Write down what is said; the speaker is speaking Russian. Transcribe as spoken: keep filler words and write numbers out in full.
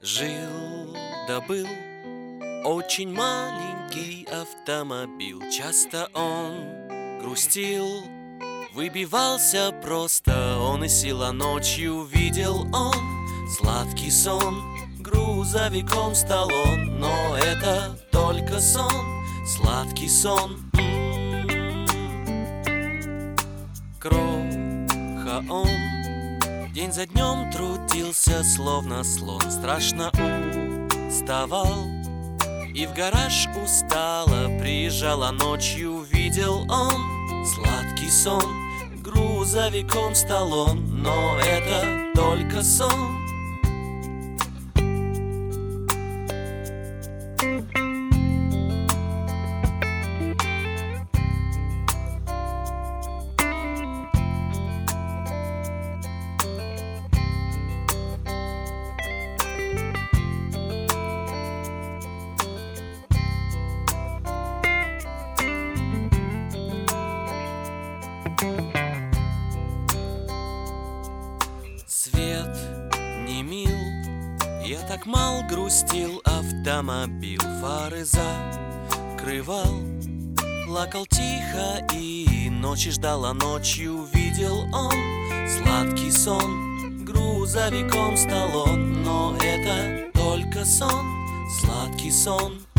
Жил да был очень маленький автомобиль. Часто он грустил, выбивался просто. Он и сила ночью видел он сладкий сон. Грузовиком стал он, но это только сон, сладкий сон. Кроха он день за днем трудился, словно слон. Страшно уставал и в гараж устало приезжала ночью. Видел он сладкий сон, грузовиком стал он, но это только сон. Свет не мил, я так мал грустил. Автомобиль фары закрывал, плакал тихо и ночи ждала. Ночью видел он сладкий сон, грузовиком стал он, но это только сон, сладкий сон.